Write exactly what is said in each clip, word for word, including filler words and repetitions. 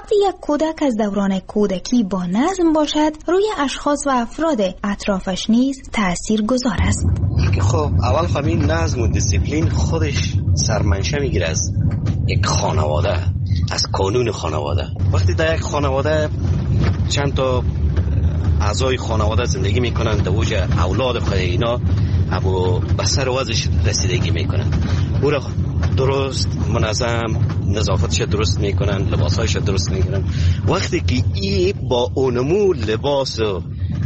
وقتی یک کودک از دوران کودکی با نظم باشد، روی اشخاص و افراد اطرافش نیز تأثیر گذار است. خب اول خب این نظم و دیسیپلین خودش سرمنشه میگیره از یک خانواده، از قانون خانواده. وقتی در یک خانواده چند تا اعضای خانواده زندگی میکنن، در اوج اولاد خود اینا ابو بسر وازش رسیدگی میکنن، او را درست منظم نظافتش درست میکنن، لباسایش درست میکنن. وقتی که ای با اونمو لباس و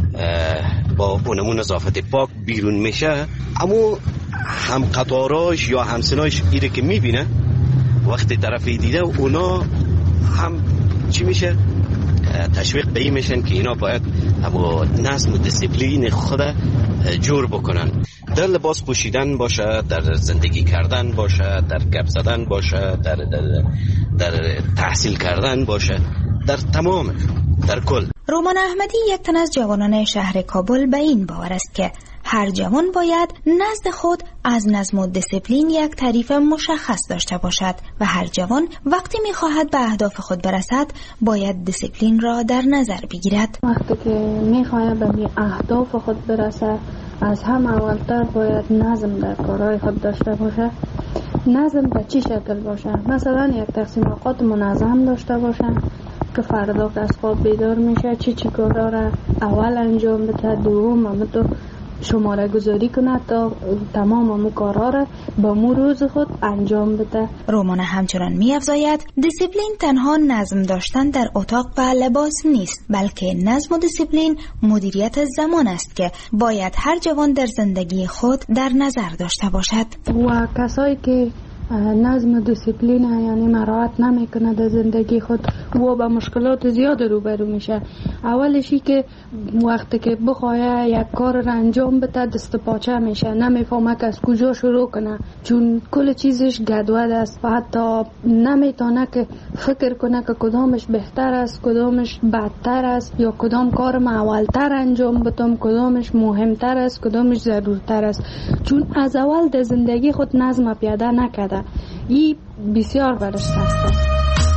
با اونمو نظافت پاک بیرون میشه، اما هم قطاراش یا همسناش ایره که میبینه، وقتی طرفی دیده اونا هم چی میشه؟ تشویق به این میشن که اینا باید اما نظم و دیسیپلین خود جور بکنن. در لباس پوشیدن باشه، در زندگی کردن باشه، در گپ زدن باشه، در, در, در تحصیل کردن باشه، در تمام، در کل. رومان احمدی یک تن از جوانان شهر کابل به این باور است که هر جوان باید نزد خود از نظم و دیسیپلین یک تعریف مشخص داشته باشد و هر جوان وقتی می‌خواهد به اهداف خود برسد باید دیسیپلین را در نظر بگیرد. وقتی که می‌خواهد به اهداف خود برسد، از هم اولتر باید نظم در کارهای خود داشته باشد. نظم به چی شکل باشه؟ مثلا یک تقسیم اوقات منظم داشته باشه که فردا که از خواب بیدار میشه چی چی کارا را اول انجام بده، دوم هم تو شماره گذاری کنه تا تمام همون کارها را با مو روز خود انجام بده. رمان همچنان می‌افزاید دیسیپلین تنها نظم داشتن در اتاق و لباس نیست، بلکه نظم و دیسیپلین مدیریت زمان است که باید هر جوان در زندگی خود در نظر داشته باشد. و کسایی که نظم و دیسیپلین یعنی مراعات نمیکنه در زندگی خود و با مشکلات زیاد روبرو میشه. اولشی که وقتی که بخواه یک کار را انجام بده دست پاچه میشه، نمیفهمه که از کجا شروع کنه، چون کل چیزش گدود است و حتی نمیتونه که فکر کنه که کدامش بهتر است، کدامش بدتر است، یا کدام کار ما اولتر انجام بدم، کدامش مهمتر است، کدامش ضرورتر است، چون از اول در زندگی خود نظم پیاده نکرده. این بسیار برش سخت است.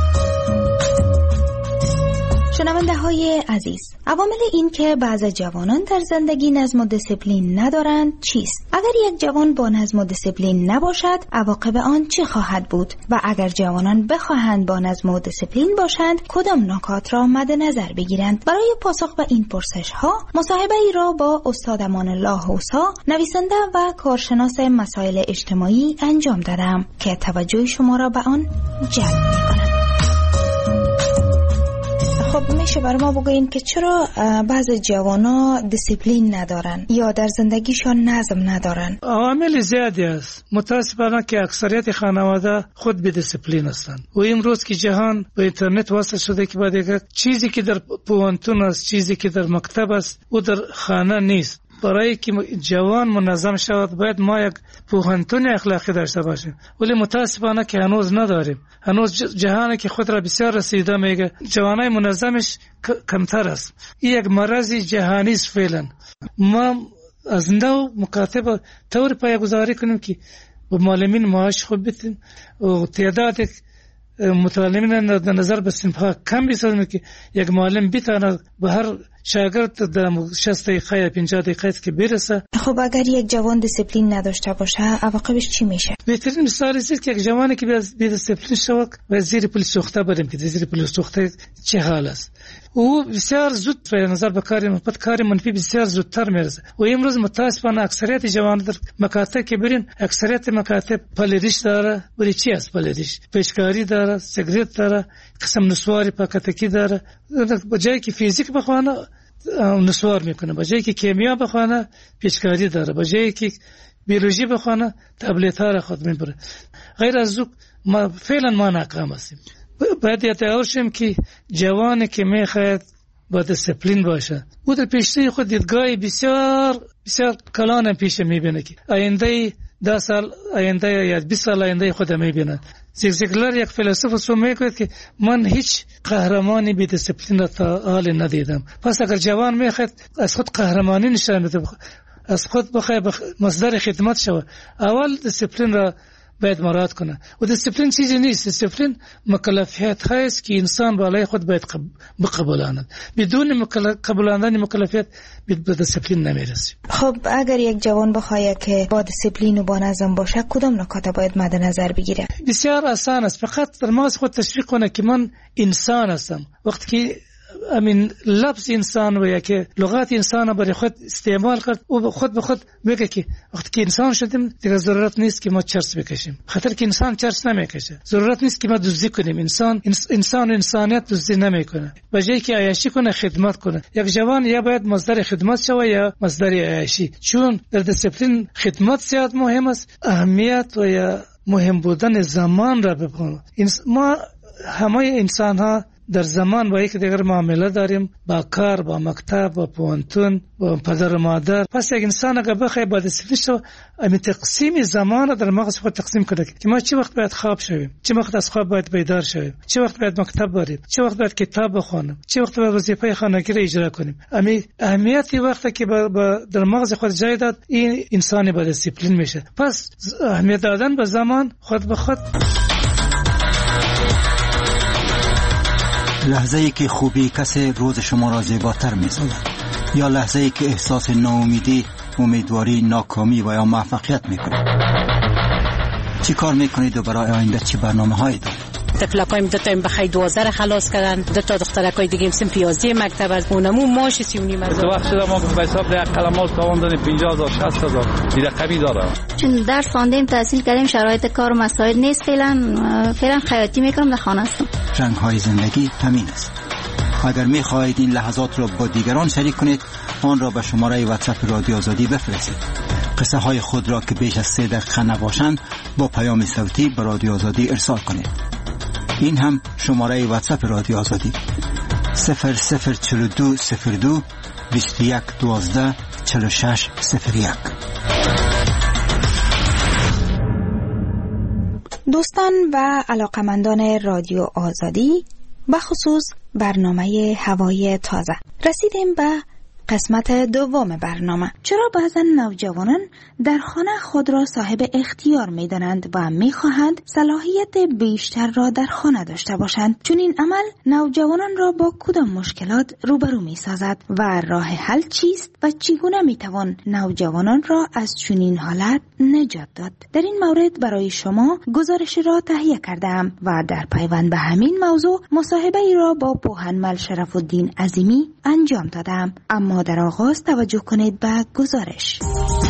شنونده های عزیز، عوامل این که بعض جوانان در زندگی نظم و دیسیپلین ندارند چیست؟ اگر یک جوان با نظم و دیسیپلین نباشد، عواقب آن چه خواهد بود؟ و اگر جوانان بخواهند با نظم و دیسیپلین باشند، کدام نکات را مد نظر بگیرند؟ برای پاسخ به این پرسش ها، مصاحبه ای را با استاد امان الله حوسا، نویسنده و کارشناس مسائل اجتماعی انجام دادم که توجه شما را به آن جلب می‌کند. خب میشه برای ما بگوین که چرا بعض جوانا دیسیپلین ندارن یا در زندگیشان نظم ندارن؟ عوامل زیادی است. متاسفانه که اکثریت خانواده خود بی دیسیپلین هستند و امروز که جهان به اینترنت وصل شده که بعد یک چیزی که در پوانتون است، چیزی که در مکتب است او در خانه نیست. برای که جوان منظم شود باید ما یک پوهنتون اخلاقی داشته باشیم، ولی متاسفانه که هنوز نداریم. هنوز جهانی که خود را بسیار رسیده میگه جوانای منظمش کمتر است. این یک مرض جهانی است فعلا. ما از نو مکاتب طور پایه‌گذاری کنیم که به معلمین معاش خوب بدیم و تعداد متعلمین در نظر به صنف‌ها کم بسازیم که یک معلم بتونه به هر شاگرد در شصت دقیقه یا پنجاه دقیقه که برسه. خب اگر یک جوان دیسیپلین نداشته باشه عواقبش چی میشه؟ بهترین مثال است که یک جوانی که بی دیسیپلین شود و زیر پل سوخته بریم که زیر پل سوخته چه حال است. او بسیار زود به نظر به کار مثبت کار منفی بسیار زودتر میرسه و امروز متاسفانه اکثریت جوانان در مکاتب که برین اکثریت مکاتب پلریش داره. ولی چی است پلریش؟ پیشکاری داره، سیگریت داره، قسم نسواری پاکتکی داره. بجای که فیزیک بخونه نسوار میکنه، بجای که کیمیا بخونه پیشکاری داره، بجای که بیولوژی بخونه تبلیت ها را خود میبره. غیر از او ما فعلا ما ناکام هستیم. باید یادآور شیم که جوانی که میخواهد با دیسیپلین باشه او در پیشروی خود دیدگاه بسیار بسیار کلان پیش میبینه که آینده ده سال آینده یا بیست سال آینده خود میبینه. زیگزیگلر یک فیلسوف سو میگوید که من هیچ قهرمانی بی دیسیپلین تا حال ندیدم. پس اگر جوان میخواد از خود قهرمانی نشان بده، از خود بخواد مصدر خدمت شود، اول دیسیپلین را باید مراعات کنه. و دیسپلین چیزی نیست. دیسپلین مکلفیت هست که انسان بالای خود باید بقبولاند. بدون قبولاندن مکلفیت به دیسپلین نمیرسیم. خب اگر یک جوان بخواد که با دیسپلین و با نظم باشه کدام نکات باید مد نظر بگیره؟ بسیار آسان است. فقط در مغز خود تشویق کنه که من انسان هستم. وقتی که امین لفظ انسان و یا که لغات انسان برای خود استعمال کرد و خود به خود بگه که وقتی که انسان شدیم دیگه ضرورت نیست که ما چرس بکشیم. خاطر که انسان چرس نمیکشه. ضرورت نیست که ما دزدی کنیم. انسان انسان انسانیت دزدی نمیکنه. به جای که عیاشی کنه خدمت کنه. یک جوان یا باید مصدر خدمت شوه یا مصدر عیاشی. چون در دیسپلین خدمت زیاد مهم است. اهمیت و یا مهم بودن زمان را ببینیم. ما همه انسان ها در زمان با یک دیگر معامله داریم، با کار، با مکتب، با پوانتون، با پدر و مادر. پس یک انسان اگر بخواه با دیسپلین شو امی تقسیم زمان در مغز خود تقسیم کنه که ما چه وقت باید خواب شویم، چه وقت از خواب باید بیدار شویم، چه وقت باید مکتب بریم، چه وقت باید کتاب بخونیم، چه وقت باید وظیفه خانگی را اجرا کنیم. امی اهمیتی وقتی که با, با در مغز خود جای داد این انسانی با دیسپلین میشه. پس اهمیت دادن به زمان خود به خود. لحظه ای که خوبی کسی روز شما را زیباتر می‌سازد یا لحظه ای که احساس ناامیدی، امیدواری، ناکامی و یا موفقیت می‌کنید. چی کار می‌کنید و برای آینده چه برنامه‌هایی دارید؟ تفلکایم دو تا بخای دوازده را خلاص کردن، دو تا دخترکای دیگه هم سن پیازی مکتب از اونمو ماش سی و نیم هزار. تو وقت شده ما به حساب ده قلماش تاوان دادیم پنجاه هزار شصت هزار این رقمی داره. چون درس خواندیم تحصیل کردیم شرایط کار و مسائل نیست فعلا فعلا خیاطی میکنم در خانه هستم. رنگ‌های زندگی همین است. اگر می‌خواهید این لحظات را با دیگران شریک کنید آن را به شماره واتساپ رادیو آزادی بفرستید. قصه های خود را که بیش از سه دقیقه نباشند با پیام صوتی به رادیو آزادی ارسال کنید. این هم شماره واتساپ رادیو آزادی صفر صفر چهل و دو صفر دو بیست و یک دوازده چهل و شش صفر یک. دوستان و علاقمندان رادیو آزادی، بخصوص برنامه هوای تازه، رسیدیم به قسمت دوم برنامه. چرا بعضا نوجوانان در خانه خود را صاحب اختیار می دانند و می خواهند صلاحیت بیشتر را در خانه داشته باشند؟ چون این عمل نوجوانان را با کدام مشکلات روبرو می سازد و راه حل چیست و چگونه می توان نوجوانان را از چنین حالت نجات داد؟ در این مورد برای شما گزارش را تهیه کردم و در پیوند به همین موضوع مصاحبه ای را با پوهنمل شرف الدین عظیمی انجام دادم. اما در آغاز توجه کنید به گزارش.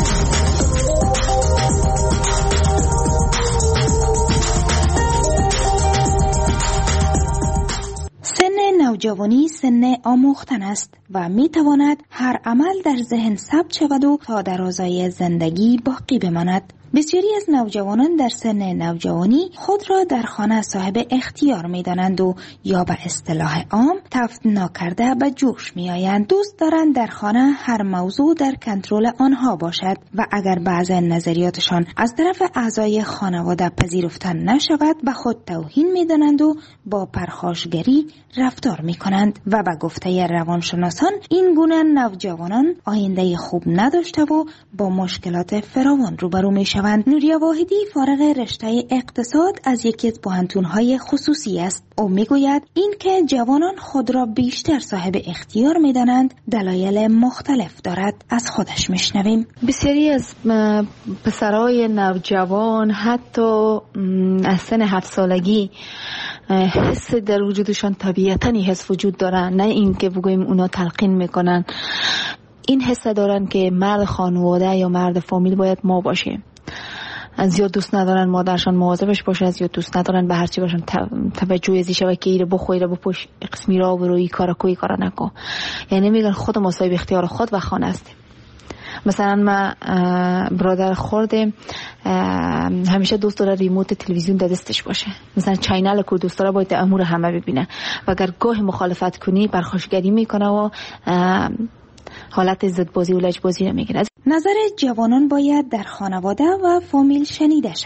سن نوجوانی سن آموختن است و می تواند هر عمل در ذهن ثبت شود و تا درازای زندگی باقی بماند. بسیاری از نوجوانان در سن نوجوانی خود را در خانه صاحب اختیار می دانند و یا به اصطلاح عام تفت ناکرده به جوش می آیند. دوست دارند در خانه هر موضوع در کنترل آنها باشد و اگر بعض نظریاتشان از طرف اعضای خانواده پذیرفته نشود به خود توهین می دانند و با پرخاشگری رفتار می کنند و به گفته روانشناسان این گونه نوجوانان آینده خوب نداشته و با مشکلات فراوان روبرو می شوند. نوریا واحدی فارغ رشته اقتصاد از یکی از پوهنتون‌های خصوصی است. او میگوید این که جوانان خود را بیشتر صاحب اختیار می‌دانند دلایل مختلف دارد. از خودش میشنویم. بسیاری از پسرای نوجوان حتی از سن هفت سالگی حس در وجودشان طبیعتاً حس وجود دارن، نه این که بگوییم اونا تلقین میکنن. این حس دارن که مرد خانواده یا مرد فامیل باید ما باشیم. از زیاد دوست ندارن مادرشان مواظبش باشه، از زیاد دوست ندارن به هر چی باشن توجه ازی شوه که ایره بخو ایره بپوش قسمی را بروی کارا کوی کارا نکو. یعنی میگن خود ما صاحب اختیار خود و خانه هستیم. مثلا ما برادر خورده همیشه دوست داره ریموت تلویزیون در دستش باشه، مثلا چینل کو دوست داره باید امور همه ببینه و اگر گاه مخالفت کنی پرخاشگری میکنه و حالت ضدبازی و لجبازی رو میگیره. نظر جوانان باید در خانواده و فامیل شنیده شود.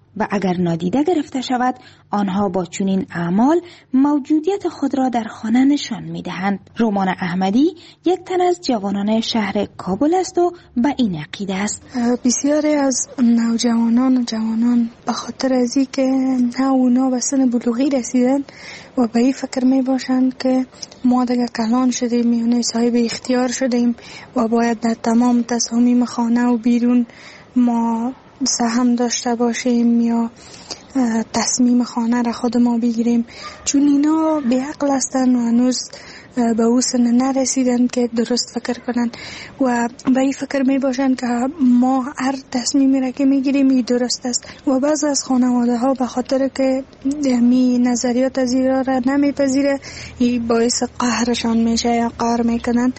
و اگر نادیده گرفته شود آنها با چنین اعمال موجودیت خود را در خانه نشان می‌دهند. رومان احمدی یک تن از جوانان شهر کابل است و به این عقیده است. بسیاری از نوجوانان و جوانان به خاطر از اینکه نه اونا به سن بلوغی رسیدن و به این فکر می باشند که ما دیگه کلان شدیم، یعنی صاحب اختیار شدیم و باید در تمام تصامیم خانه و بیرون ما سهم داشته باشیم یا تصمیم خانه را خود ما بگیریم، چون اینا بی عقل هستن و هنوز به او سن نرسیدن که درست فکر کنن و به این فکر می باشن که ما هر تصمیمی را که می گیریم این درست است و بعض از خانواده ها به خاطر که می نظریات از این را نمی پذیره این باعث قهرشان میشه یا قهر میکنن.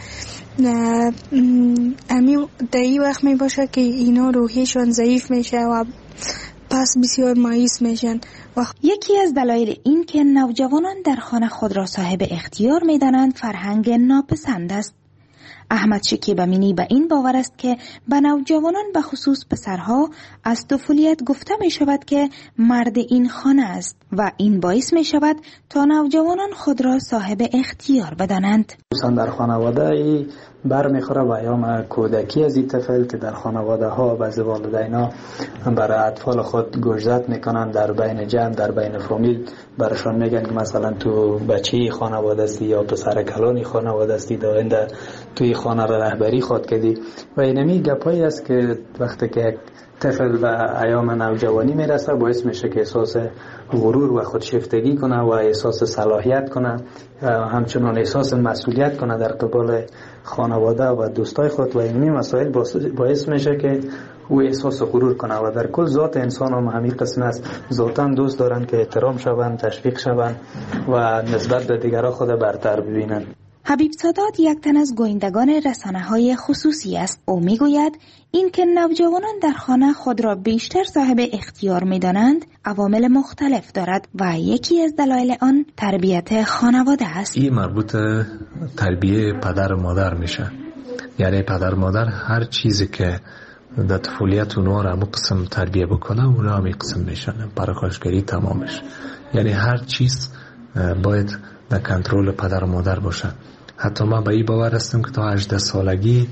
امی در این وقت می باشه که اینا روحیشان ضعیف میشه و پس بسیار مایوس میشن. یکی از دلایل این که نوجوانان در خانه خود را صاحب اختیار میدانند فرهنگ ناپسند است. احمد شکیب امینی به این باور است که به نوجوانان به خصوص پسرها از طفولیت گفته می شود که مرد این خانه است و این باعث می شود تا نوجوانان خود را صاحب اختیار بدانند. در خانواده ای بر میخوره و ایام کودکی از این طفل که در خانواده ها بعضی والدینا برای اطفال خود گوشزد میکنن، در بین جمع در بین فامیل برشان میگن که مثلا تو بچه خانواده استی یا پسر کلانی خانواده استی، داینده توی خانه را رهبری خود کردی و اینمی گپایی است که وقتی که طفل به ایام نوجوانی میرسه باعث میشه که احساس غرور و خودشیفتگی کنه و احساس صلاحیت کنه، همچنان احساس مسئولیت کنه در قبال خانواده و دوستای خود و اینمی مسائل باعث میشه که او احساس غرور کنه و در کل ذات انسان هم همین قسم است. ذاتاً دوست دارن که احترام شوند، تشویق شوند و نسبت به دیگران خود برتر ببینن. حبیب سادات یک تن از گویندگان رسانه‌های خصوصی است. او میگوید این که نوجوانان در خانه خود را بیشتر صاحب اختیار می‌دانند عوامل مختلف دارد و یکی از دلایل آن تربیت خانواده است. این مربوط تربیه پدر و مادر میشه. یعنی پدر و مادر هر چیزی که در طفولیت اونها را مقسم تربیه بکنه اونها هم قسم میشن، پرخاشگری تمامش. یعنی هر چیز باید در کنترل پدر و مادر باشه. حتی من به این باور هستم که تا هجده سالگی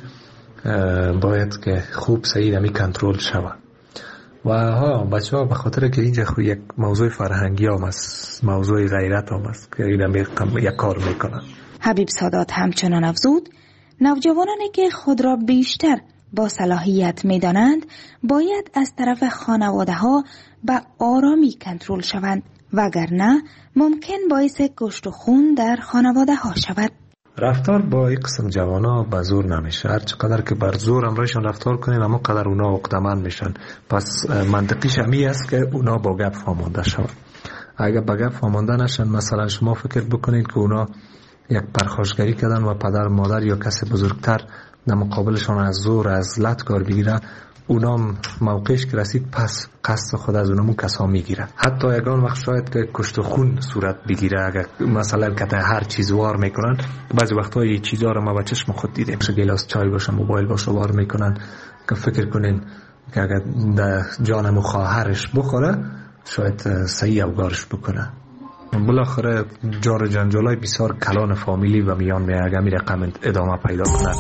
باید که خوب صحیح نمی کنترل شود. و ها بچه ها به خاطر که اینجا یک موضوع فرهنگی هم است، موضوع غیرت هم است که این یک کار میکنن. حبیب سادات همچنان افزود نوجوانانی که خود را بیشتر با صلاحیت میدانند باید از طرف خانواده ها به آرامی کنترل شوند وگرنه ممکن باعث گشت و خون در خانواده ها شود. رفتار با این قسم جوانا به زور نمیشه. هر چقدر که بر زور امرایشان رفتار کنین اما قدر اونا عقده‌مند میشن. پس منطقیش همی است که اونا با گپ فهمانده شود. اگر با گپ فهمانده نشن، مثلا شما فکر بکنید که اونا یک پرخاشگری کردن و پدر مادر یا کسی بزرگتر در مقابلشان از زور از لط کار بگیره، اونام موقعش که رسید پس قصد خود از اونمون کسا میگیره. حتی یگان وقت شاید که کشت و خون صورت بگیره اگر مثلا که هر چیز وار میکنن. بعضی وقتا یه چیزا رو ما با چشم خود دیدیم، گلاس چای باشه موبایل باشه وار میکنن که فکر کنین که اگر در جانم خواهرش بخوره شاید صحیح اوگارش بکنه. بالاخره جار جنجالای بسیار کلان فامیلی و میان می اگر می رقم ادامه پیدا کنه.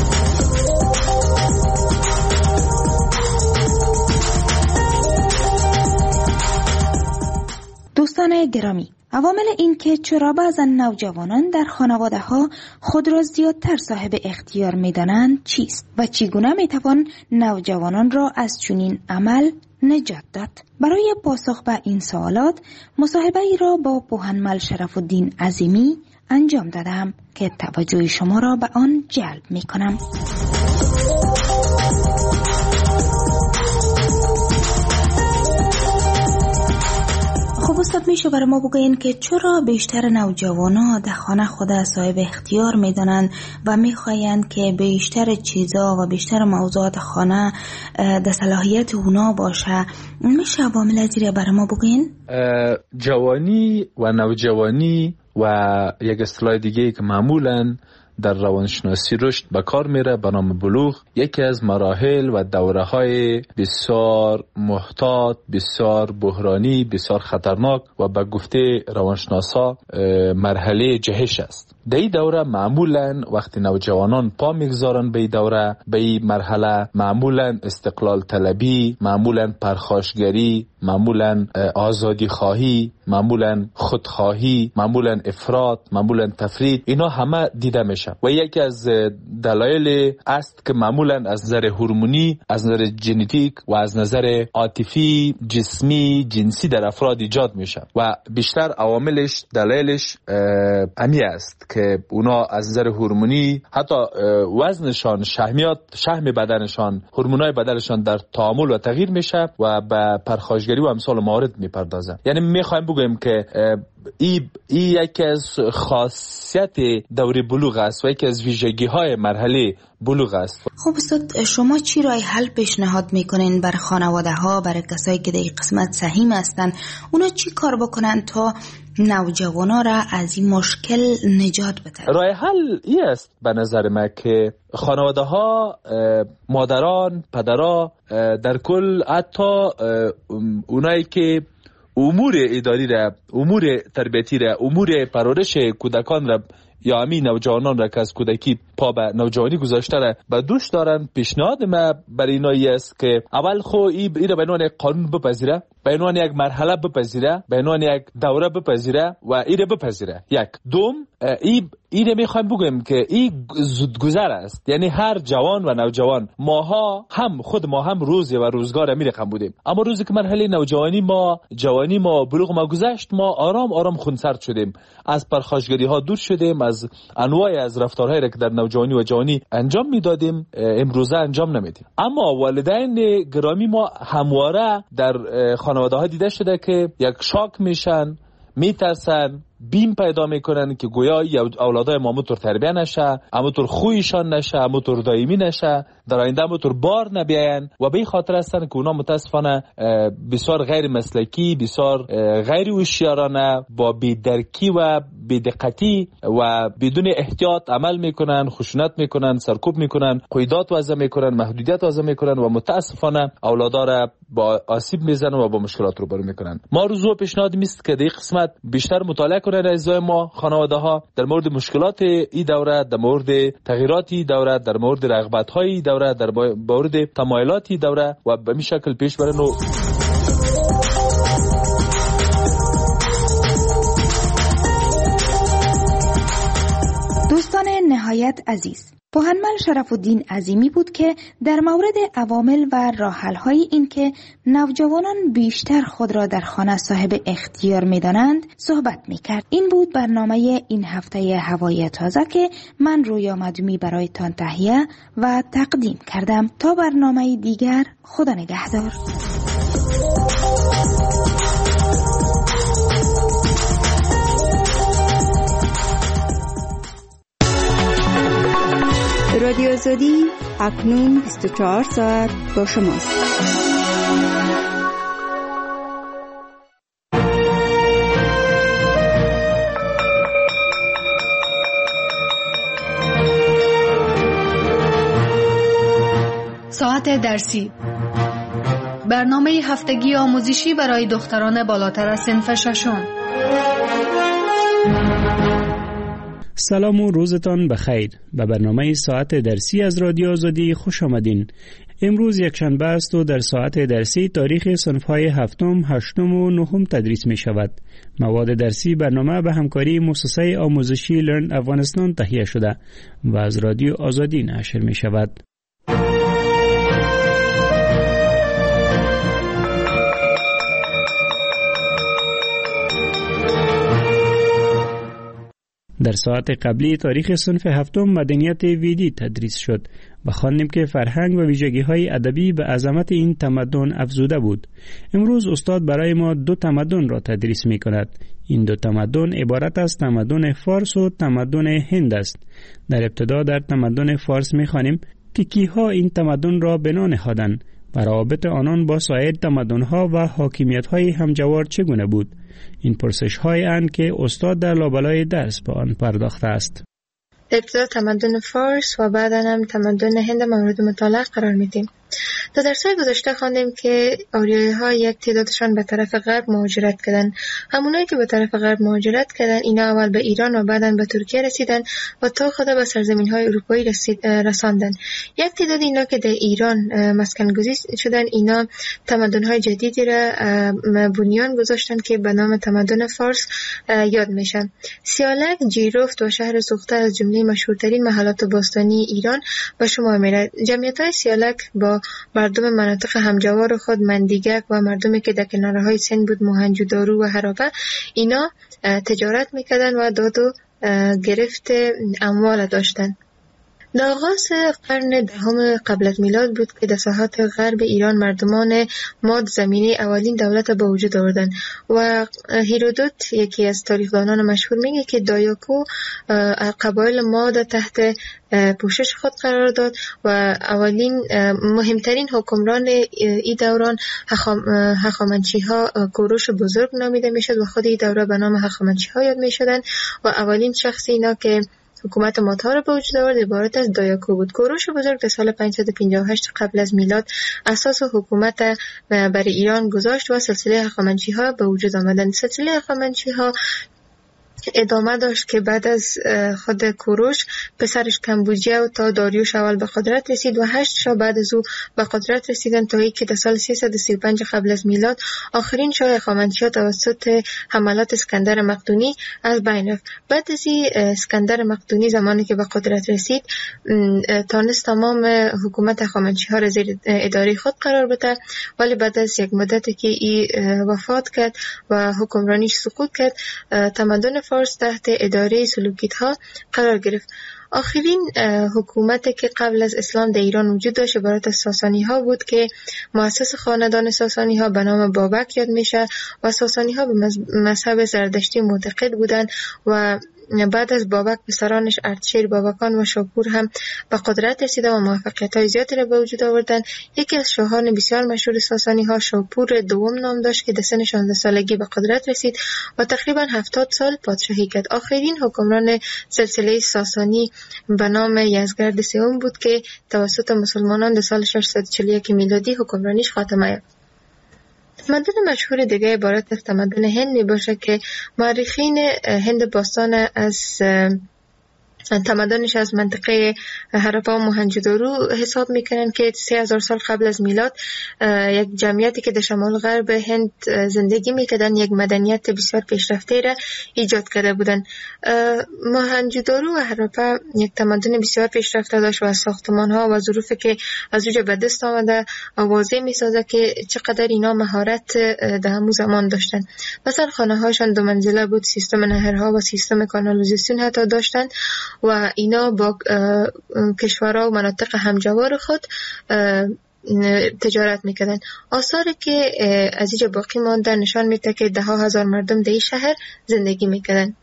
دوستان گرامی، عوامل این که چرا بعضا نوجوانان در خانواده ها خود را زیادتر صاحب اختیار می دانند چیست و چگونه می توان نوجوانان را از چنین عمل نجات داد؟ برای پاسخ به این سوالات مصاحبه ای را با پوهنمل شرف الدین عظیمی انجام دادم که توجه شما را به آن جلب می کنم. خب استاد میشه برای ما بگوین که چرا بیشتر نوجوانا در خانه خود صاحب اختیار میدانند و میخواین که بیشتر چیزا و بیشتر موضوعات خانه در صلاحیت اونا باشه؟ میشه عوامل ازیره برای ما بگوین؟ جوانی و نوجوانی و یک اصطلاح دیگه که معمولاً در روانشناسی رشد به کار میره به نام بلوغ. یکی از مراحل و دوره های بسیار محتاط، بسیار بحرانی، بسیار خطرناک و به گفته روانشناسا مرحله جهش است. در این دوره معمولا وقتی نوجوانان پا میگذارن به این دوره، به این مرحله، معمولا استقلال طلبی، معمولا پرخاشگری، معمولا آزادی خواهی، معمولا خودخواهی، معمولا افراط، معمولا تفرید، اینا همه دیده میشه و یکی از دلایل است که معمولا از نظر هورمونی، از نظر ژنتیک و از نظر عاطفی، جسمی، جنسی در افراد ایجاد میشه و بیشتر عواملش، دلایلش امی است که اونا از نظر هورمونی حتی وزنشان، شحمیات، شحم بدنشان، هورمونای بدنشان در تعامل و تغییر میشه و به پرخاشگری و امثال موارد میپردازن. یعنی میخوایم بگویم که این ای یکی از خاصیت دوره بلوغ است و یکی از ویژگی های مرحله بلوغ است. خب استاد، شما چی راه حل پیشنهاد میکنین برای خانواده ها، برای کسایی که در این قسمت سهیم هستن؟ اونا چی کار بکنن تا نوجوانا را از این مشکل نجات بدن؟ راه حل این است به نظر من که خانواده ها، مادران، پدرها، در کل حتی اونایی که امور اداری را، امور تربیتی را، امور پرورش کودکان را یا همین نوجوانان را که از کودکی پا به نوجوانی گذاشته را به دوش دارن، پیشنهاد ما برای اینایی است که اول خو این را به عنوان قانون بپذیره، به عنوان یک مرحله بپذیره، به عنوان یک دوره بپذیره و این را بپذیره. یک دوم، این این میخوایم بگویم که این زودگذر است، یعنی هر جوان و نوجوان، ماها هم خود ما هم روزی و روزگار می رقم بودیم، اما روزی که مرحله نوجوانی ما، جوانی ما، بلوغ ما گذشت، ما آرام آرام خونسرد شدیم، از پرخاشگری ها دور شدیم، از انواع از رفتارهایی را که در نوجوانی و جوانی انجام میدادیم امروزه انجام نمیدیم. اما والدین گرامی ما همواره در خانواده ها دیده شده که یک شاک میشن، میترسن، بیم پیدا میکنن که گویا اولادای ما همونطور تربیه نشه، همونطور خویشان نشه، همونطور دائمی نشه، در آینده همونطور بار نبیاین و به این خاطر هستن که اونا متاسفانه بسیار غیر مسلکی، بسیار غیر هوشیارانه، با بی‌درکی و بی‌دقتی و بدون احتیاط عمل میکنن، خشونت میکنن، سرکوب میکنن، قیودات وضع میکنن، محدودیت وضع میکنن و متاسفانه اولادا را با آسیب میزنن و با مشکلات روبرو میکنن. ما روزو پیشنهاد میست که در این قسمت بیشتر مطالعه کنن اعضای ما، خانواده ها، در مورد مشکلات این دوره، در مورد تغییرات این دوره، در مورد رغبت های این دوره، در مورد تمایلات این دوره و به این شکل پیش برن. و دوستان نهایت عزیز، پوهنمند شرف الدین عظیمی بود که در مورد عوامل و راه‌حل‌های این که نوجوانان بیشتر خود را در خانه صاحب اختیار می‌دانند صحبت می‌کرد. این بود برنامه این هفته هوای تازه که من رویا مدومی برایتان تهیه و تقدیم کردم. تا برنامه دیگر، خدا نگهدار. رادیو آزادی اکنون بیست و چهار ساعت با شماست. ساعت درسی، برنامه هفتگی آموزشی برای دختران بالاتر از صنف ششم. سلام و روزتان بخیر. به برنامه ساعت درسی از رادیو آزادی خوش آمدین. امروز یک شنبه است و در ساعت درسی تاریخ صنف‌های هفتم، هشتم و نهم تدریس می شود. مواد درسی برنامه به همکاری مؤسسه آموزشی لرن افغانستان تهیه شده و از رادیو آزادی نشر می شود. در ساعت قبلی تاریخ صنف هفتم مدنیت ویدی تدریس شد و خواندیم که فرهنگ و ویژگی‌های ادبی به عظمت این تمدن افزوده بود. امروز استاد برای ما دو تمدن را تدریس می‌کند. این دو تمدن عبارت از تمدن فارس و تمدن هند است. در ابتدا در تمدن فارس می‌خوانیم که کیها این تمدن را بنا نهادند و روابط آنان با سایر تمدن‌ها و حاکمیت‌های همجوار چگونه بود. این پرسش‌های اند که استاد در لابلای درس به آن پرداخته است. ابتدا تمدن فارس و بعدا هم تمدن هند مورد مطالعه قرار میدیم. در درس‌های گذشته خواندیم که آریایی‌ها یک تعدادشان به طرف غرب مهاجرت کردند. همونایی که به طرف غرب مهاجرت کردند اینا اول به ایران و بعداً به ترکیه رسیدن و تا خود به سرزمین‌های اروپایی رسید رساندن. یک تعداد اینا که در ایران مسکن گزین شدن اینا تمدن‌های جدیدی را بنیان گذاشتن که به نام تمدن فارس یاد میشن. سیالک، جیرفت و شهر سوخته از جمله مشهورترین محلات باستانی ایران به شمار میرد. جمعیت‌های سیالک با مردم مناطق همجوار خود مندیگک و مردمی که در کنارهای سند بود موهنجودارو و هرابه اینا تجارت میکردن و داد و گرفت اموال داشتن. در آغاز قرن دهم قبل از میلاد بود که در ساحات غرب ایران مردمان ماد زمینی اولین دولت به وجود آوردند و هیرودوت یکی از تاریخدانان مشهور میگه که دایاکو قبایل ماد تحت پوشش خود قرار داد و اولین مهمترین حکمران این دوران هخامنشی ها کوروش بزرگ نامیده میشد و خود این دوره به نام هخامنشی ها یاد میشدن و اولین شخص اینا که حکومت مادها را به وجود آورد عبارت از دایاکو بود. کوروش بزرگ در سال پانصد و پنجاه و هشت قبل از میلاد اساس حکومت برای ایران گذاشت و سلسله هخامنشی ها به وجود آمدند. سلسله هخامنشی ها ادامه داشت که بعد از خود کوروش پسرش کمبوجیه و تا داریوش اول به قدرت رسید و هشت شاه بعد از او به قدرت رسیدن تا اینکه در سال سیصد و سی و پنج قبل از میلاد آخرین شاه هخامنشی توسط حملات اسکندر مقدونی از بین رفت. بعد از این اسکندر مقدونی زمانی که به قدرت رسید تانست تمام حکومت هخامنشی ها را زیر اداره خود قرار بده، ولی بعد از یک مدتی که این وفات کرد و حکمرانیش سقوط کرد تمدن فارس تحت اداره سلوکیت ها قرار گرفت. آخرین حکومتی که قبل از اسلام در ایران وجود داشت عبارت از ساسانی ها بود که مؤسس خاندان ساسانی ها به نام بابک یاد میشه و ساسانی ها به مذهب زردشتی معتقد بودند و بعد از بابک پسرانش اردشیر، بابکان و شاپور هم به قدرت رسیدن و موفقیت‌های زیادی را به وجود آوردند. یکی از شاهان بسیار مشهور ساسانی ها شاپور دوم نام داشت که در سن شانزده سالگی به قدرت رسید و تقریبا هفتاد سال پادشاهی کرد. آخرین حکمران سلسله ساسانی به نام یزگرد سوم بود که توسط مسلمانان در سال ششصد و چهل و یک میلادی حکمرانیش خاتمه یافت. تمدن مشهور دیگه عبارت از تمدن هند می باشه که مورخین هند باستان از تمدنش از منطقه هراپا و موهنجودارو حساب میکنن که سه هزار سال قبل از میلاد یک جمعیتی که در شمال غرب هند زندگی میکردن یک مدنیت بسیار پیشرفته را ایجاد کرده بودن. موهنجودارو و هراپا یک تمدن بسیار پیشرفته داشت و ساختمان ها و ظروفی که از اونجا به دست آمده واضح میسازه که چقدر اینا مهارت در همون زمان داشتن. مثلا خانه هاشان دو منزله بود، سیستم نهرها و سیستم کانالیزاسیون حتی داشتن و اینا با کشورها و مناطق همجوار خود تجارت میکردن. آثاری که از اینجا باقی مانده نشان میده که ده ها هزار مردم در این شهر زندگی میکردن.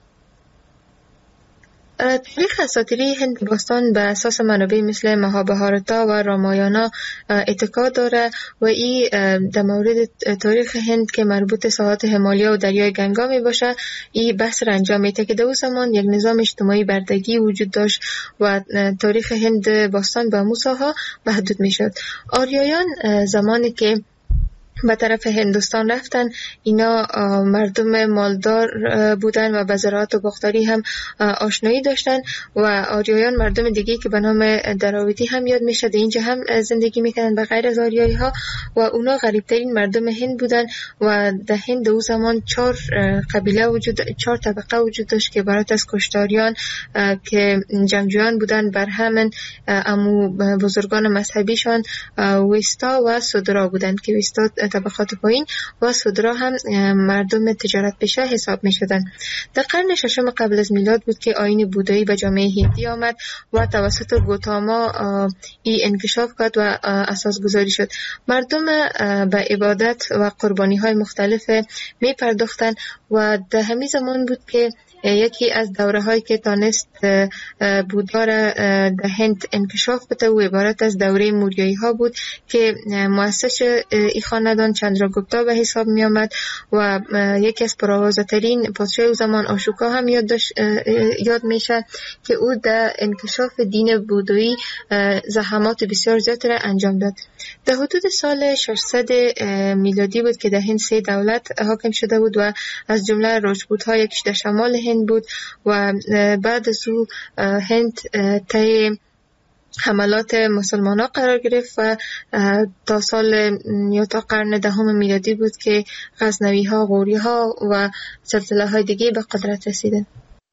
تاریخ اساطیری هند باستان به اساس منابع مثل مهابهارتا و رامایانا اتکا داره و این در مورد تاریخ هند که مربوط ساحات همالیا و دریای گنگا می باشه این بحث را انجام میده که در اون زمان یک نظام اجتماعی بردگی وجود داشت و تاریخ هند باستان به موساها محدود می شد. آریایان زمانی که به طرف هندوستان رفتن اینا مردم مالدار بودن و به زراعت و باغداری هم آشنایی داشتن و آریایان مردم دیگه که به نام دراویدی هم یاد میشه در اینجا هم زندگی میکنن به غیر از آریایی ها و اونا غریبترین مردم هند بودن و در هند او زمان چهار قبیله وجود چهار طبقه وجود داشت که عبارت از کشتاریان که جنگجویان بودن بر همین امو بزرگان مذهبیشان ویستا و سودرا بودن که ویستا طبقات پایین و سودرا هم مردم تجارت پیشه حساب می شدن. در قرن ششم قبل از میلاد بود که آیین بودایی به جامعه هندی آمد و توسط گوتاما ای انکشاف کرد و اساس گذاری شد. مردم به عبادت و قربانی های مختلف می پرداختن و در همین زمان بود که یکی از دوره هایی که تانست بودار در هند انکشاف بده و عبارت از دوره موریایی ها بود که مؤسس این خاندان چندراگوپتا به حساب می آمد و یکی از پرآوازه‌ترین پادشاه او زمان آشوکا هم یاد, یاد میشه که او در انکشاف دین بودایی زحمات بسیار زیادی را انجام داد. در حدود سال ششصد میلادی بود که در هند سه دولت حاکم شده بود و از جمله راجپوت ها یکیش در شمال هند بود و بعد از او هند طی حملات مسلمان ها قرار گرفت و تا سال یا تا قرن دهم میلادی بود که غزنوی ها، غوری ها و سلسله های دیگه به قدرت رسیدند.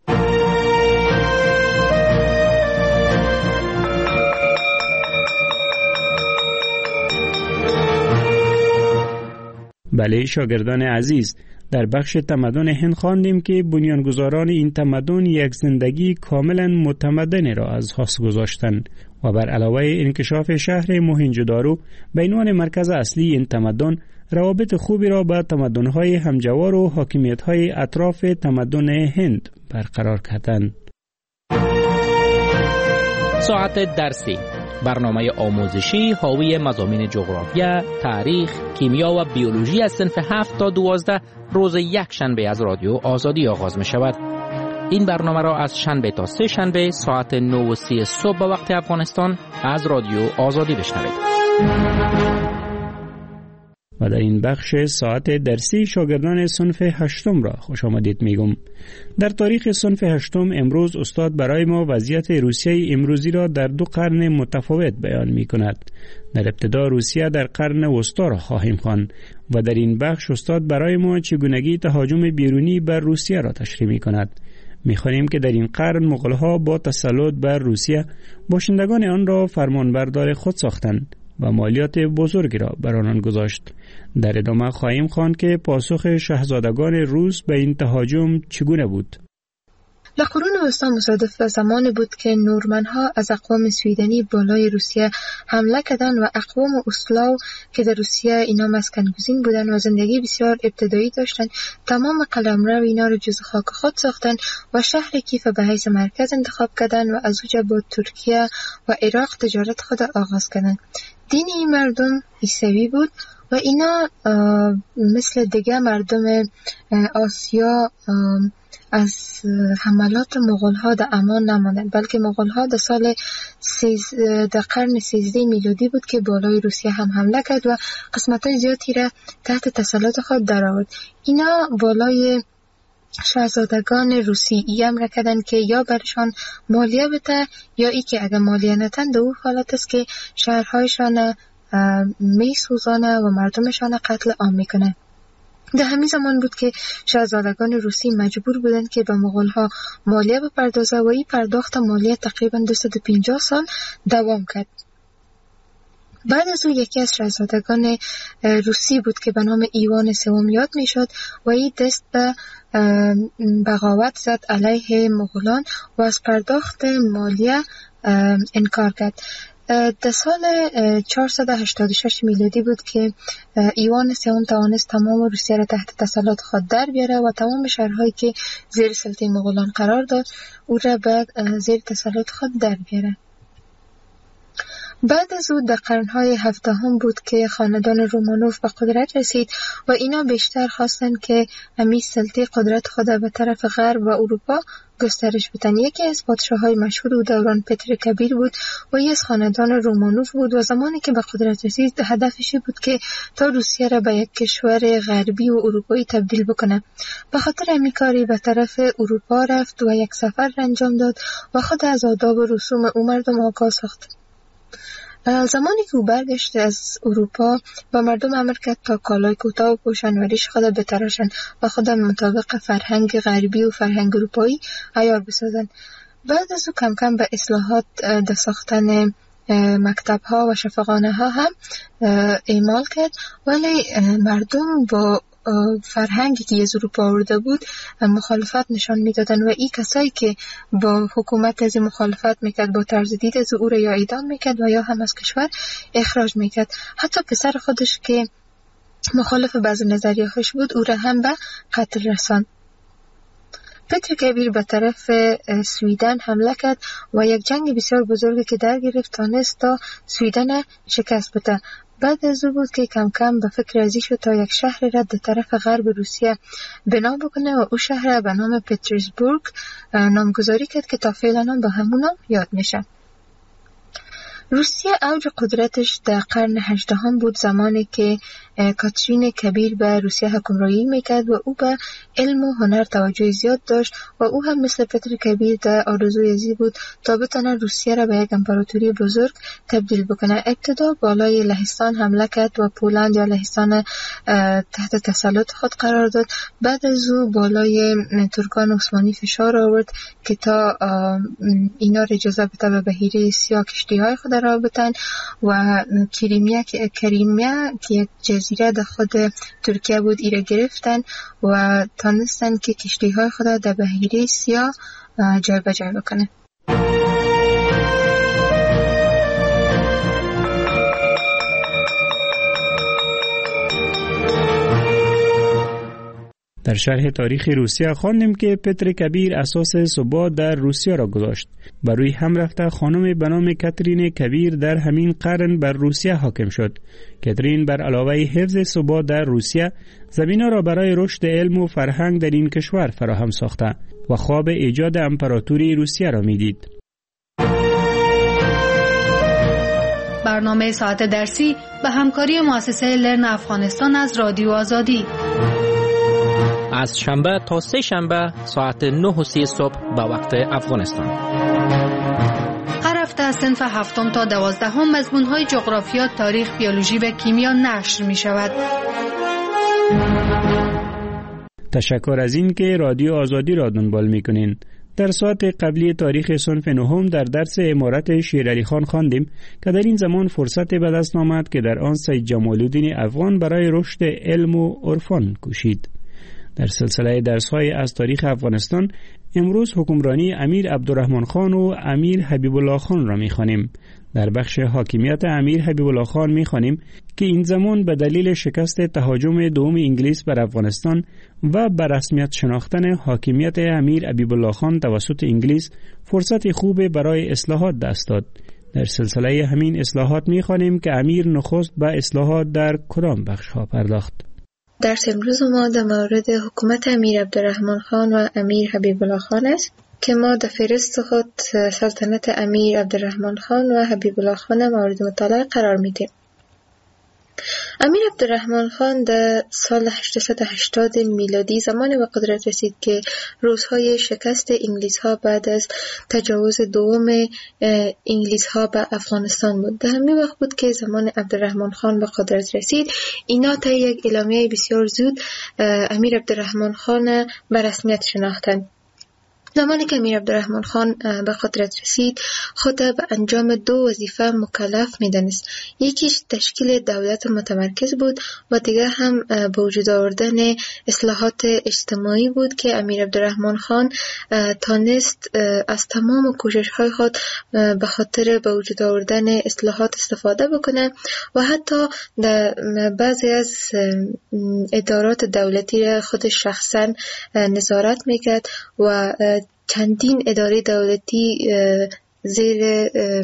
بله شاگردان عزیز، در بخش تمدن هند خواندیم که بنیانگذاران این تمدن یک زندگی کاملا متمدن را از حاصل گذاشتند و بر علاوه انکشاف شهر موهنجودارو به عنوان مرکز اصلی این تمدن روابط خوبی را با تمدن‌های همجوار و حاکمیت‌های اطراف تمدن هند برقرار کردند. ساعت درسی، برنامه آموزشی حاوی مضامین جغرافیا، تاریخ، کیمیا و بیولوژی از صنف هفت تا دوازده روز یک شنبه از رادیو آزادی آغاز می شود. این برنامه را از شنبه تا سه شنبه ساعت نه و سی صبح به وقت افغانستان از رادیو آزادی بشنوید. و در این بخش ساعت درسی شاگردان صنف هشتم را خوش آمدید میگم. در تاریخ صنف هشتم امروز استاد برای ما وضعیت روسیه امروزی را در دو قرن متفاوت بیان می کند. در ابتدا روسیه در قرن وسطا را خواهیم خواند و در این بخش استاد برای ما چگونگی تهاجم بیرونی بر روسیه را تشریح می کند. می خوانیم که در این قرن مغول‌ها با تسلط بر روسیه باشندگان آن را فرمانبردار خود ساختند و مالیات بزرگی را بر آنان گذاشت. در ادامه خواهیم خواند که پاسخ شاهزادگان روس به این تهاجم چگونه بود. در قرون وسطی مصادف به زمانی بود که نورمن‌ها از اقوام سویدنی بالای روسیه حمله کردند و اقوام اسلاو که در روسیه اینا مسکن‌گزین بودند و زندگی بسیار ابتدایی داشتند، تمام قلمرو اینا را جز خاک خود ساختند و شهر کیف به حیث مرکز انتخاب کردند و از اونجا با ترکیه و عراق تجارت خود آغاز کردند. دین این مردم عیسوی بود و اینا مثل دیگه مردم آسیا از حملات مغول‌ها در امان نماندند، بلکه مغول‌ها در سال سیز در قرن سیزده میلادی بود که بالای روسیه هم حمله کرد و قسمت‌های زیادی را تحت تسلط خود درآورد. اینا بالای شاهزادگان روسی ای امر کردند که یا برشان مالیه بده یا ای که اگر مالیه ندن در اون حالت است که شهرهایشان می سوزانه و مردمشان قتل عام میکنه. در همین زمان بود که شاهزادگان روسی مجبور بودند که به مغول‌ها مالیه بپردازه و این پرداخت مالیه تقریبا دویست و پنجاه سال دوام کرد. بعد از او یکی از شاهزادگان روسی بود که به نام ایوان سوم یاد میشد و این دست به بغاوت زد علیه مغولان و از پرداخت مالیه انکار کرد. در سال چهارصد و هشتاد و شش میلادی بود که ایوان سوم توانست تمام روسیه را تحت تسلط خود در بیاره و تمام شهرهایی که زیر سلطه مغولان قرار داد او را بعد زیر تسلط خود در بیاره. بعد از او در قرنهای هفدهم بود که خاندان رومانوف به قدرت رسید و اینا بیشتر خواستند که امی سلطه قدرت خود به طرف غرب و اروپا گسترش بدن. یکی از پادشاه‌های مشهور او دوران پتر کبیر بود و یکی از خاندان رومانوف بود و زمانی که به قدرت رسید هدفش بود که تا روسیه را به یک کشور غربی و اروپایی تبدیل بکنه. به خاطر همین کاری به طرف اروپا رفت و یک سفر انجام داد و خود از آداب و رسوم او مردم آگاه ساخت. زمانی که او برگشت از اروپا با مردم امر کرد تا کالای کوتاه بپوشند و ریش خود بتراشند و خود مطابق فرهنگ غربی و فرهنگ اروپایی عیار بسازند. بعد از او کم کم به اصلاحات در ساختن مکتب ها و شفاخانه ها هم اعمال کرد، ولی مردم با فرهنگی که از اروپا آورده بود مخالفت نشان میدادن و این کسایی که با حکومت از مخالفت میکرد با طرز دید از او را یا اعدام میکرد و یا هم از کشور اخراج میکرد. حتی پسر خودش که مخالف بعض نظریه‌هاش بود او را هم به قتل رساند. پتر کبیر به طرف سویدن حمله کرد و یک جنگ بسیار بزرگی که در گرفت تانست تا سویدن شکست بده. بعد از او بود که کم کم به فکر ازی شد تا یک شهر را در طرف غرب روسیه بنا بکنه و او شهر به نام پترزبورگ نامگذاری کرد که تا فعلا هم به همون نام یاد میشه. روسیه اوج قدرتش در قرن هجدهم بود، زمانی که کاترین کبیر به روسیه حکمرانی میکرد و او به علم و هنر توجه زیاد داشت و او هم مثل پتر کبیر در آرزوی ازی بود تا بتونه روسیه را به یک امپراتوری بزرگ تبدیل بکنه. ابتدا بالای لهستان حمله کرد و پولند یا لهستان تحت تسلط خود قرار داد. بعد از او بالای ترکان عثمانی فشار آورد که تا اینا را اجازه بده به بحیره سیاه کشتی های خود را بتن و کریمیا که کریمیا که یک جزیره در خود ترکیه بود ایره گرفتن و تانستن که کشتی های خود در بحیره سیاه جای به جای بکنه. در شرح تاریخ روسیه خواندیم که پتر کبیر اساس ثبات در روسیه را گذاشت. بر روی هم رفته خانم به نام کاترین کبیر در همین قرن بر روسیه حاکم شد. کاترین بر علاوه حفظ ثبات در روسیه زمینه را برای رشد علم و فرهنگ در این کشور فراهم ساخته و خواب ایجاد امپراتوری روسیه را میدید. برنامه ساعت درسی به همکاری مؤسسه لرن افغانستان از رادیو آزادی از شنبه تا سه شنبه ساعت نه و سی صبح به وقت افغانستان. هر هفته از صنف هفتم تا دوازدهم مضمون‌های جغرافیا، تاریخ، بیولوژی و کیمیا نشر می شود. تشکر از این که رادیو آزادی را دنبال می کنین. در ساعت قبلی تاریخ صنف نهم در درس امارت شیرعلی خان خواندیم که در این زمان فرصت به دست آمد که در آن سید جمال الدین افغان برای رشد علم و عرفان کوشید. در سلسله درس‌های از تاریخ افغانستان امروز حکمرانی امیر عبدالرحمن خان و امیر حبیب الله خان را می‌خوانیم. در بخش حاکمیت امیر حبیب الله خان می‌خوانیم که این زمان به دلیل شکست تهاجم دوم انگلیس بر افغانستان و به رسمیت شناختن حاکمیت امیر حبیب الله خان توسط انگلیس فرصت خوب برای اصلاحات دست داد. در سلسله همین اصلاحات می‌خوانیم که امیر نخست به اصلاحات در کدام بخش‌ها پرداخت. درس امروز ما در مورد حکومت امیر عبدالرحمن خان و امیر حبیب الله خان است که ما در فهرست خود سلطنت امیر عبدالرحمن خان و حبیب الله خان مورد مطالعه قرار میدیم. امیر عبدالرحمن خان در سال هشتصد و هشتاد میلادی زمانی به قدرت رسید که روزهای شکست انگلیس ها بعد از تجاوز دوم انگلیس ها به افغانستان بود. در همین وقت بود که زمان عبدالرحمن خان به قدرت رسید. اینا تا یک اعلامیه بسیار زود امیر عبدالرحمن خان به رسمیت شناختند. زمانی که امیر عبدالرحمن خان به قدرت رسید خود به انجام دو وظیفه مکلف می‌دانست. یکیش تشکیل دولت متمرکز بود و دیگر هم به وجود آوردن اصلاحات اجتماعی بود که امیر عبدالرحمن خان تانست از تمام کوشش‌های خود به خاطر به وجود آوردن اصلاحات استفاده بکنه و حتی در بعضی از ادارات دولتی را خود شخصا نظارت میکرد و چندین اداره دولتی زیر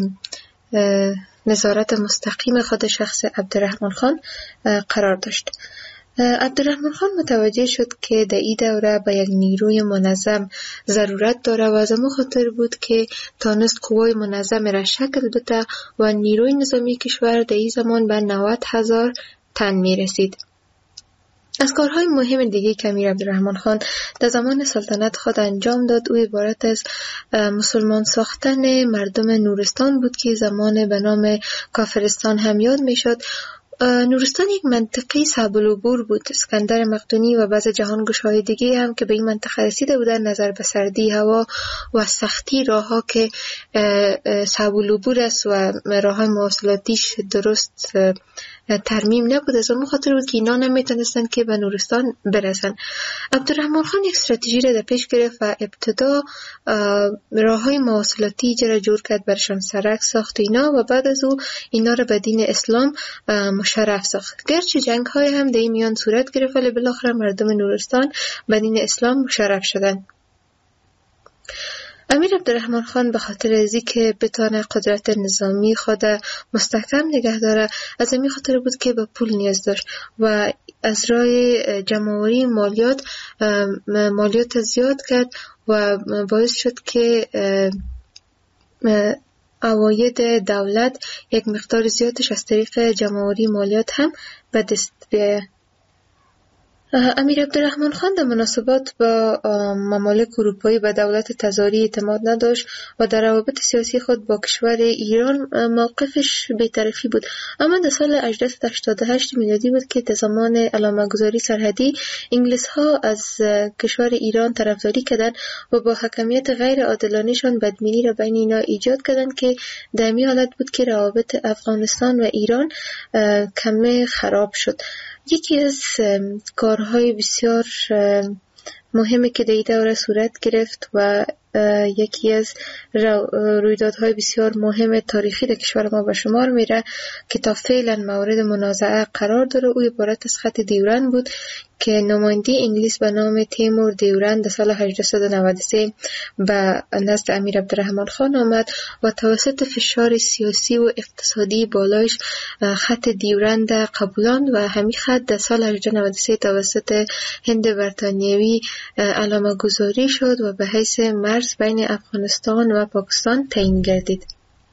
نظارت مستقیم خود شخص عبدالرحمن خان قرار داشت. عبدالرحمن خان متوجه شد که در این دوره به یک نیروی منظم ضرورت داره و از همون خاطر بود که تانست قوای منظم را شکل بده و نیروی نظامی کشور در این زمان به نود هزار تن می رسید. از کارهای مهم دیگه که امیر عبدالرحمن خان در زمان سلطنت خود انجام داد او عبارت از مسلمان ساختن مردم نورستان بود که زمان به نام کافرستان هم یاد می شد. نورستان یک منطقه صعب العبور بود. اسکندر مقدونی و بعض جهانگشاهای دیگه هم که به این منطقه رسیده بودن نظر به سردی هوا و سختی راهها که صعب العبور است و راههای مواصلاتیش درست ترمیم نبود، از اون خاطر بود که اینا نمیتونستن که به نورستان برسن. عبدالرحمن خان یک استراتژی را در پیش گرفت و ابتدا راههای مواصلاتی جرا جور کرد، برشان سرک ساخت اینا و بعد از او اینا را به دین اسلام مشرف ساخت. گرچه جنگ های هم در این میان صورت گرفت ولی بالاخره مردم نورستان به دین اسلام مشرف شدند. امیر عبدالرحمن خان به خاطر ازی که بتانه قدرت نظامی خود مستحکم نگه داره، از این خاطر بود که به پول نیاز داشت و از رای جمع‌آوری مالیات مالیات زیاد کرد و باعث شد که عواید دولت یک مقدار زیادش از طریق جمع‌آوری مالیات هم به دست بیاید. امیر عبدالرحمن خان در مناسبات با ممالک اروپایی به دولت تزاری اعتماد نداشت و در روابط سیاسی خود با کشور ایران موقفش بی‌طرفی بود. اما در سال هجده صد و هشتاد و هشت میلادی بود که در زمان علامه‌گذاری سرحدی انگلیس ها از کشور ایران طرفداری کردند و با حکمیت غیر عادلانه‌شان بدبینی را بین اینا ایجاد کردند که در این حالت بود که روابط افغانستان و ایران کمی خراب شد. یکی از کارهای بسیار مهمی که در این دوره صورت گرفت و یکی از رویدادهای بسیار مهم تاریخی در کشور ما به شمار میره که تا فعلا مورد منازعه قرار داره، او عبارت از خط دیورند بود که نماینده انگلیس به نام تیمور دیورند در سال هجده صد و نود و سه به نزد امیر عبدالرحمن خان آمد و توسط فشار سیاسی و اقتصادی بالایش خط دیورند قبولاند و همین خط در سال هجده صد و نود و سه توسط هند بریتانیایی علامه گذاری شد و به حیث مرز بین افغانستان و پاکستان تعیین گردید.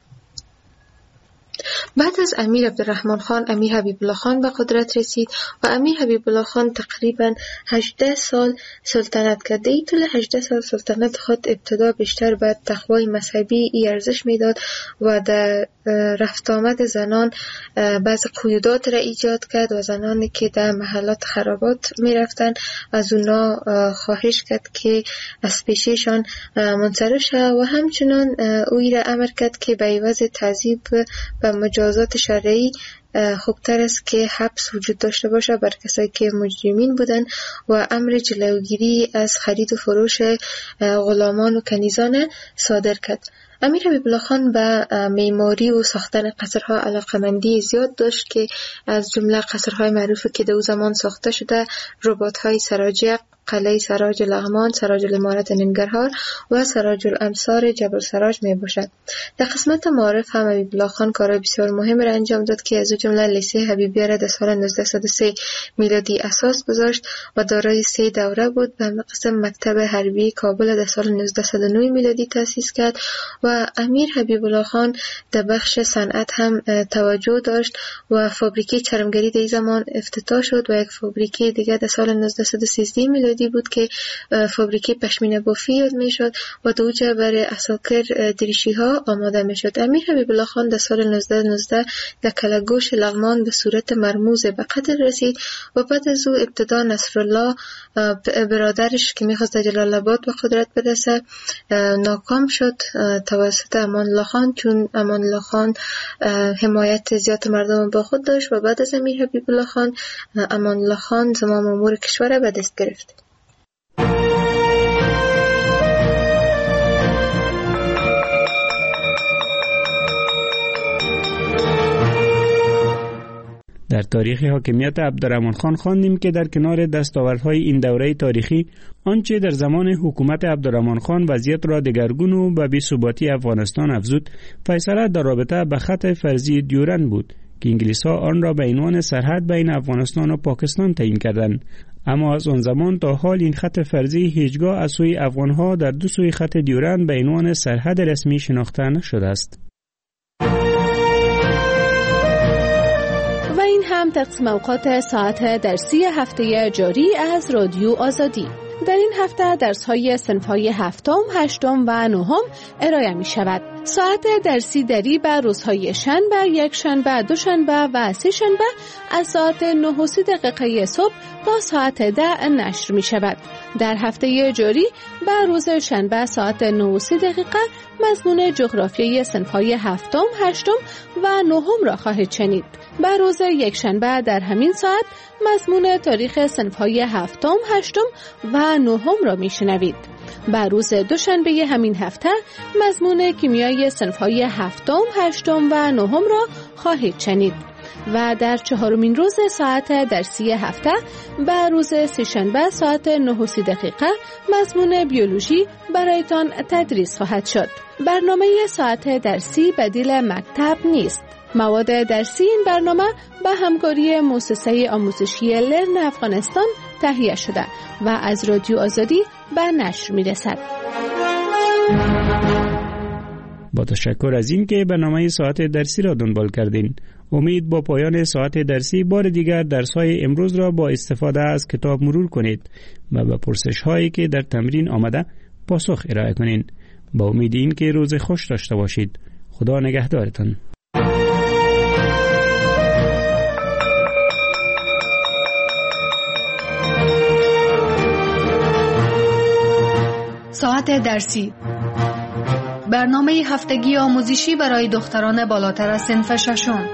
بعد از امیر عبدالرحمن خان امیر حبیب الله خان به قدرت رسید و امیر حبیب الله خان تقریبا هجده سال سلطنت کرد. در طول هجده سال سلطنت خود ابتدا بیشتر به تقوای مذهبی ای ارزش میداد و در رفت آمد زنان بعض قیودات را ایجاد کرد و زنانی که در محلات خرابات می رفتن از اونا خواهش کرد که از پیششان منصرف شد و همچنان اوی را امر کرد که به عوض تعذیب و مجازات شرعی خوبتر است که حبس وجود داشته باشه بر کسایی که مجرمین بودن و امر جلوگیری از خرید و فروش غلامان و کنیزان صادر کرد. امیر حبیب الله خان به معماری و ساختن قصرها علاقمندی زیاد داشت که از جمله قصرهای معروفی که در زمان ساخته شده رباط‌های سراجق، قلعه سراج لغمان، سراج الامارت ننگرهار و سراج الامصار جبل سراج می باشد. در قسمت معارف هم حبیب الله خان کار بسیار مهم را انجام داد که از جمله لیسه حبیبیه را در سال نوزده صد و سه میلادی اساس گذاشت و دارای سه دوره بود. به قسم مکتب حربی کابل در سال نوزده صد و نه میلادی تأسیس کرد و امیر حبیب الله خان در بخش صنعت هم توجه داشت و فابریکه چرمگری در زمان افتتاح شد و یک فابریکه دیگر در سال نوزده صد و سیزده میلادی بود که فابریکه پشمینه بافی یاد می شد و دوجه برای اساکر دریشی ها آماده می شد. امیر حبیب الله خان در سال نوزده نوزده در کلگوش لغمان به صورت مرموز به قتل رسید و بعد از او ابتدا نصرالله برادرش که می خواست جلال آباد به قدرت برسه ناکام شد توسط امان الله خان، چون امان الله خان حمایت زیاد مردم با خود داشت و بعد از امیر حبیب الله خان امان الله خان زمام امور کشور به دست گرفت. در تاریخ حاکمیت عبدالرحمن خان خواندیم که در کنار دستاوردهای این دوره تاریخی آنچه در زمان حکومت عبدالرحمن خان وضعیت را دگرگون و به بی‌ثباتی افغانستان افزود، فیصله در رابطه به خط فرضی دیورند بود که انگلیس‌ها آن را به عنوان سرحد بین افغانستان و پاکستان تعیین کردند. اما از آن زمان تا حال این خط فرضی هیچگاه از سوی افغان‌ها در دو سوی خط دیورند به عنوان سرحد رسمی شناخته نشده است. هم تقسیم اوقات ساعت درسی هفته جاری از رادیو آزادی. در این هفته درس‌های صنف‌های هفتم، هشتم و نهم ارائه می شود. ساعت درسی دری به روزهای شنبه، یک شنبه، دو شنبه و سه شنبه از ساعت نه و سی دقیقه صبح تا ساعت ده نشر می شود. در هفته جاری به روز شنبه ساعت نه و سی دقیقه مضمون جغرافیای صنف‌های هفتم، هشتم و نهم را خواهید شنید. به روز یک شنبه در همین ساعت مضمون تاریخ صنف‌های هفتم، هشتم و نهم را میشنوید. به روز دوشنبه همین هفته مضمون کیمیای صنف‌های هفتم، هشتم و نهم را خواهید شنید. و در چهارمین روز ساعت درسی هفته به روز سه‌شنبه ساعت نه و سی دقیقه مضمون بیولوژی برایتان تدریس خواهد شد. برنامه ساعت درسی بدیل مکتب نیست. مواد درسی این برنامه به همکاری مؤسسه آموزشی لرن افغانستان تهیه شده و از رادیو آزادی به نشر می‌رسد. با تشکر از این که برنامه ساعت درسی را دنبال کردین. امید با پایان ساعت درسی بار دیگر درس‌های امروز را با استفاده از کتاب مرور کنید و به پرسش‌هایی که در تمرین آمده پاسخ ارائه کنید. با امید این که روز خوش داشته باشید. خدا نگهدارتان. ساعت درسی، برنامه هفتگی آموزشی برای دختران بالاتر از صنف ششم.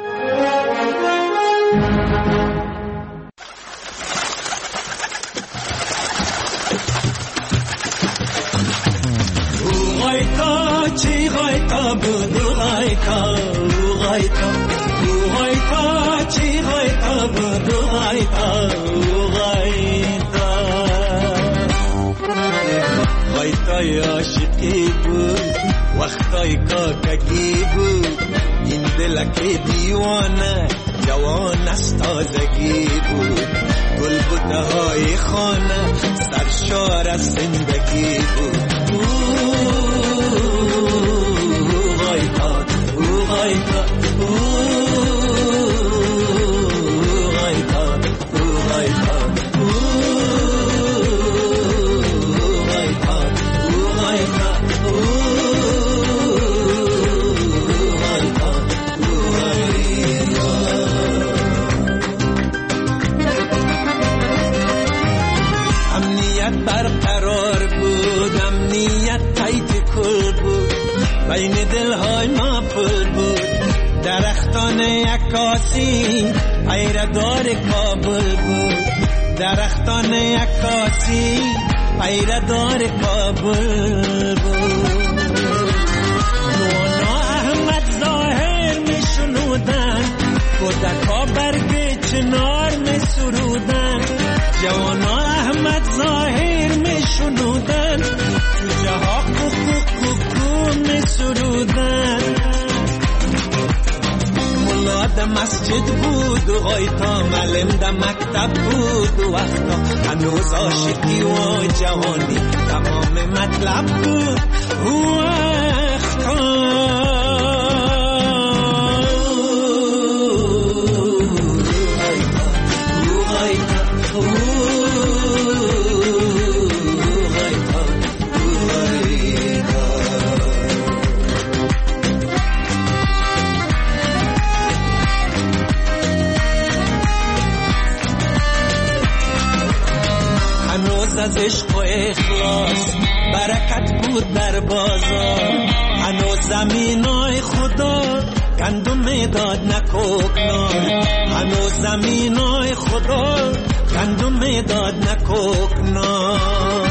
عاشقی بود وقتای کاکگی بود این دلک دیوانه جوان از تازگی بود گل بوته های خانه سرشار از زندگی بود او غایتا او غایتا او غایتا او غایتا برقرار بود امنیت تایت کل بود بین دلهای ما پل بود درختان عکاسی پیردار کابل بود درختان عکاسی پیردار کابل بود مونا احمد ظاهر می شنودن کودکا برگ چنار می سرودن جوانا احمد ظاهر می شنودن جوجه ها کوکو کوکو می سرودن ملا ده مسجد بود و غایتا معلم ده مکتب بود و وقتا هنوز عاشقی و جوانی تمام مطلب بود و وقتا از عشق و اخلاص برکت بود در بازار هنوز زمینای خدا گندم داد نکوکنار هنوز زمینای خدا گندم داد نکوکنار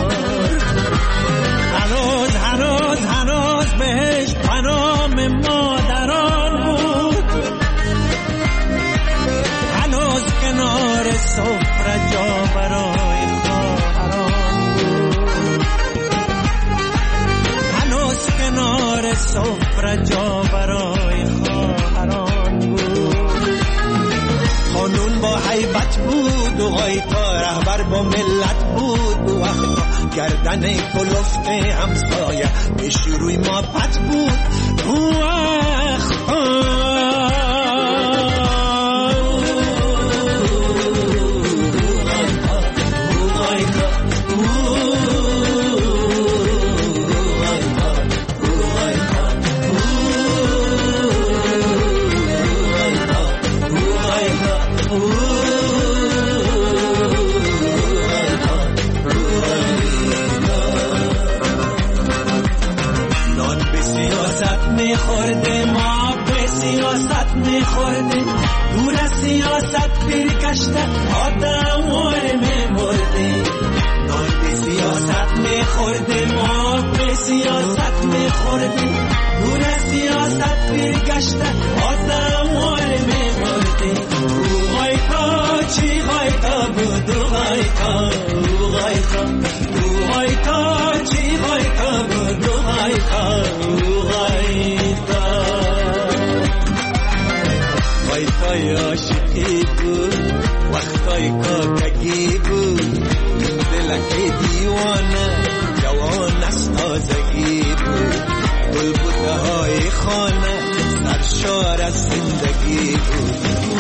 هنوز هنوز هنوز بهش پنام مادران بود هنوز کنار سفره جا برای کنار سفره جا برای خواهران بود قانون با حیبت بود و غایتا رهبر با ملت بود و وقتا گردن کلفت همسایه پیش روی ما پت بود و وقتا میخورده ما به سیاست میخورده دور از سیاست پیر کشته آدم واره میمورده ما به سیاست میخورده ما به سیاست میخورده دون از سیاست برگشته آزموار میمرده او غایتا چی غایتا بود او غایتا او غایتا او غایتا چی غایتا بود او غایتا او غایتا غایتای عاشقی بود وقتای کاکگی بود دلک دیوانه جوان از تازگی بود گل بوته های خانه سرشار از زندگی بود